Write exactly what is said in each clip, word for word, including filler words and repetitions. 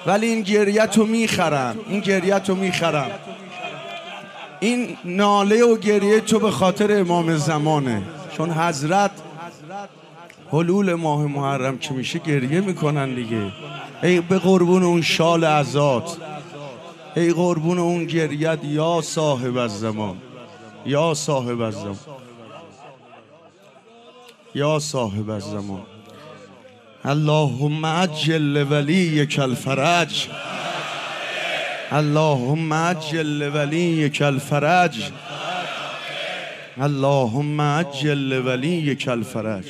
ولی این گریت رو میخرم، این گریت رو میخرم. این ناله و گریه تو به خاطر امام زمانه، چون حضرت حلول ماه محرم که میشه گریه میکنن دیگه. ای به قربون اون شال عزات، ای قربون اون گریت یا صاحب الزمان، یا صاحب الزمان، یا صاحب الزمان. اللهم عجل لولیک الفرج، اللهم عجل لولیک الفرج، اللهم عجل لولیک الفرج.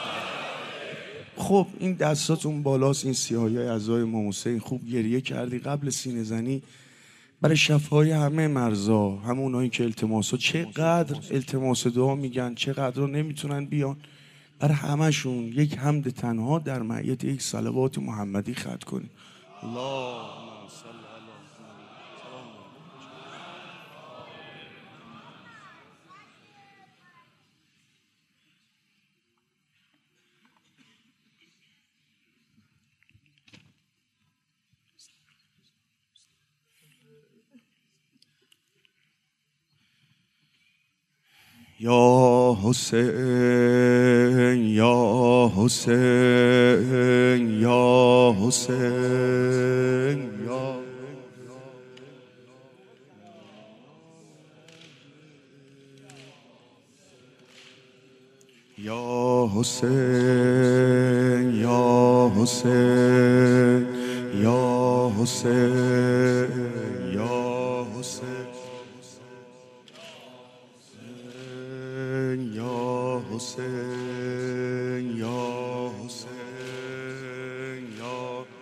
خب این دستاتون بالاست، این سیاهی های اعضای امام حسین. خوب گریه کردی قبل سینه زنی برای شفای همه مرزا، همونایی که التماسا چقدر التماس دعا میگن، چقدر رو نمیتونن بیان، برای همشون یک حمد تنها در معیت یک صلوات محمدی ختم کنی. الله یا حسین یا حسین یا حسین یا یا حسین یا حسین یا حسین یا حسین یا حسین یا حسین یا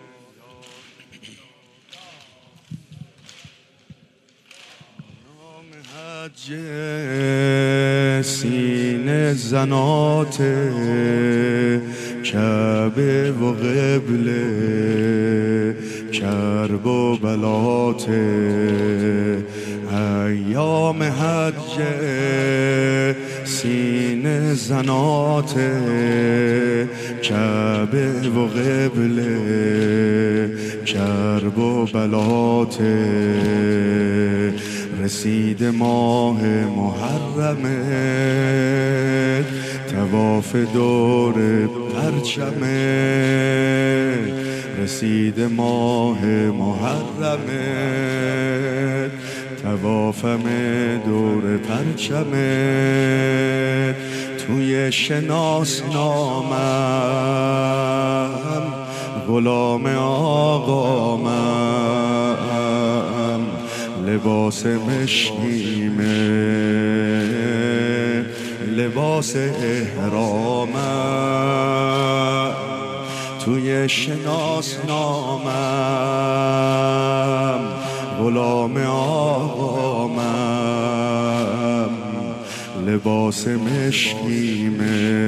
نام حج سینه زنات کعبه و قبله کرب و بلات ایام حج سینه زنات کعبه و قبله کرب و بلات رسید ماه محرمه طواف دور پرچمه رسید ماه محرمه طوافم دور پرچمه توی شناسنامم غلام آقامم لباس مشکیمه لباس احرامم توی شناسنامم غلام آقامم لباس مشکیمه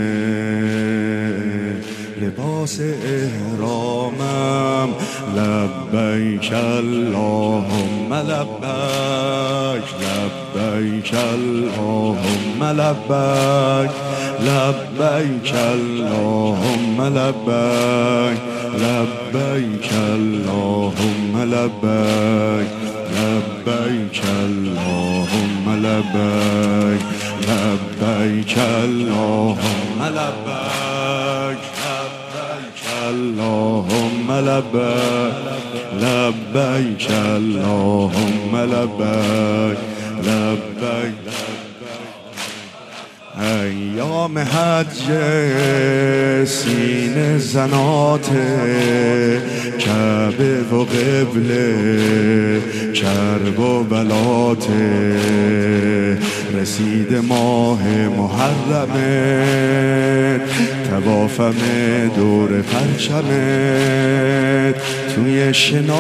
لباس احرامم لبیک اللهم لبیک لبیک اللهم لبیک لبیک اللهم لبیک لبیک اللهم لبیک لبیک اللهم لبیک لبیک اللهم لبیک لبیک اللهم لبیک لبیک اللهم لبیک لبیک ایام حج سینه زنات کعبه و قبله کرب و بلات رسید ماه محرمه طوافم دور پرچمه توی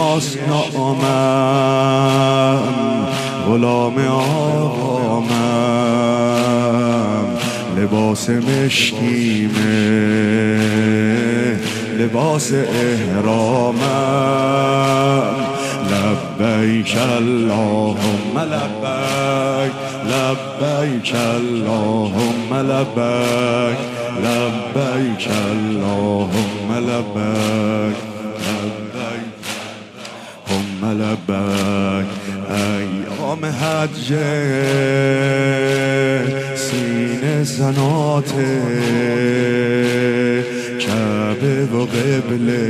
شناسنامم غلام آقامم لباس مشکیمه لباس احرامم لبیک اللهم لبیک لبیک اللهم لبیک لبیک اللهم لبیک لبیک لبیک ایام حج سینه زنات کعبه و قبله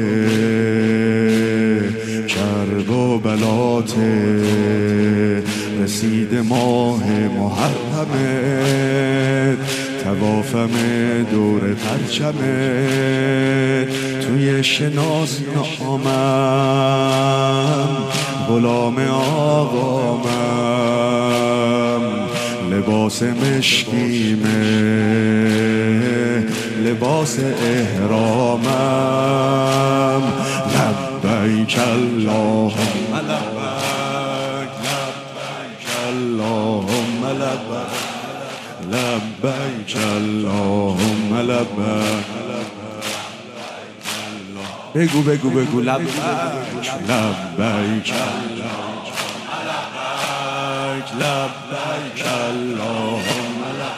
کرب و بلات رسید ماه محرمت توافم دور پرچمت توی شناس نامم غلام آقامم لباس مشکیمه لباس احرامم لبیک اللهم لبیک لبیک اللهم لبیک لبیک اللهم لبیک بگو بگو بگو لبیک لبیک لبیک اللهم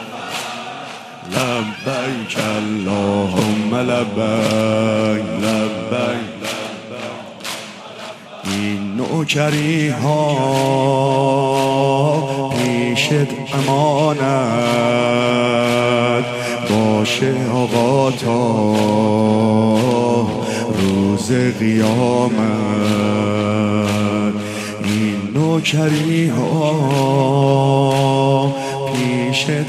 لبیک اللهم لبیک لبیک این نوکری ها پیشت امانت باشه آقا تا روز قیامت این نوکری ها پیشت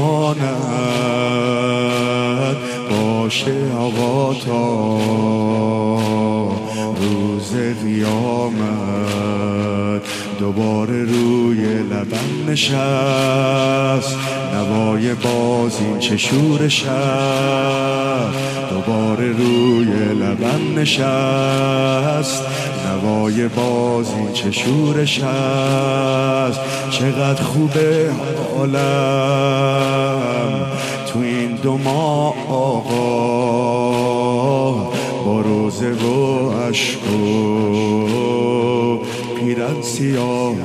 امانت باشه آقا تا روز قیامت دوباره روی لبم نشست نوای بازین چه شور شب دوباره روی لبم نشست نوای بازین چه شور شب چقدر خوبه حالم تو این دو ماه آقا با روزه و عشق و پیرن سیاه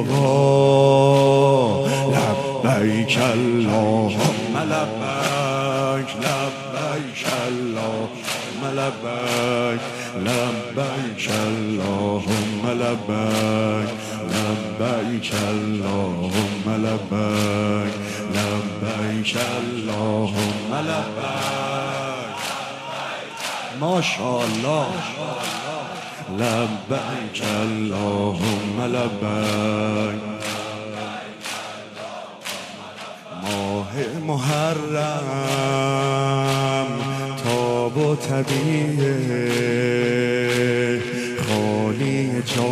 آقا لبیک اللهم لبیک لبیک اللهم لبیک لبیک اللهم لبیک لبیک اللهم لبیک لبیک اللهم لبیک ماشاءالله لبیک اللهم لبیک ماه محرم تاب و طبیعه خالی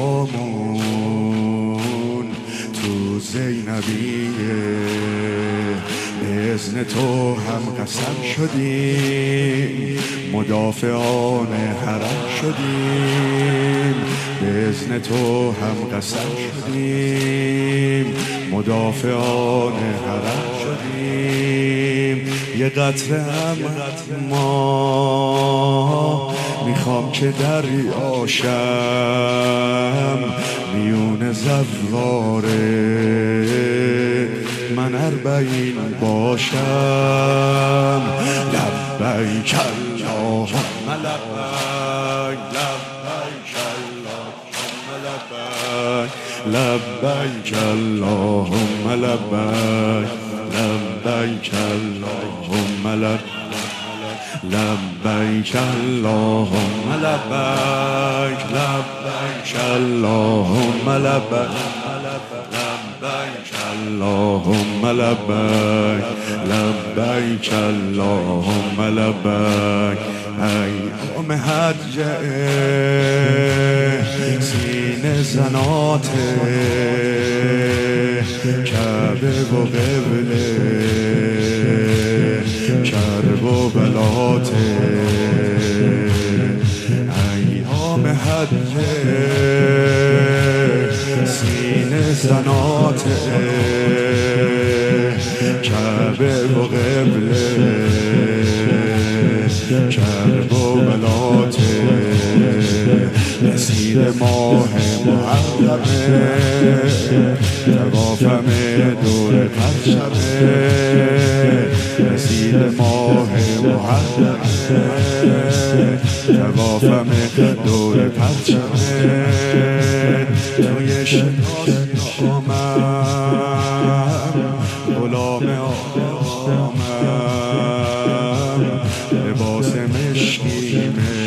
جامون تو زینبیه به اذن تو هم قسم شدیم مدافعان حرم شدیم به اذن تو هم قسم شدیم مدافعان حرم شدیم یه قطره هم ما میخوام که دریاشم میون زواره من اربعین باشم لبیک اللهم لبیک لبیک اللهم لبیک لبیک اللهم لبیک لبیک اللهم لبیک لبیک اللهم لبیک لبیک اللهم لبیک لبیک اللهم لبیک لبیک اللهم لبیک ایام حج سینه زنات کعبه و قبله کرب و بلات ایام حج سینه زنات کعبه و قبله کرب و بلات رسید ماه محرمه توافم دور پرچمه رسید ماه محرمه توافم دور پرچمه توی شناسی آمم غلام آدمم لباس مشکینه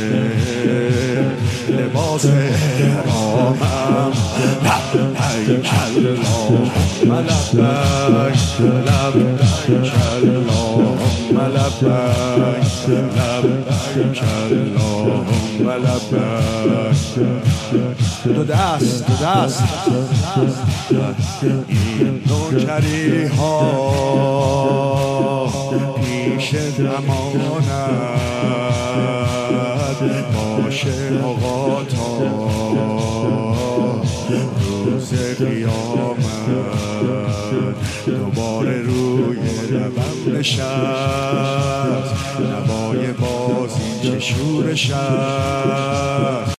لباس احرامم لبیک اللهم لبیک لبیک اللهم لبیک لبیک اللهم لبیک دو دست دو دست این نوکری ها پیش امانت باشه آقا تا روز قیامت دوباره روی لبم نشست نوای بازی چه شورش است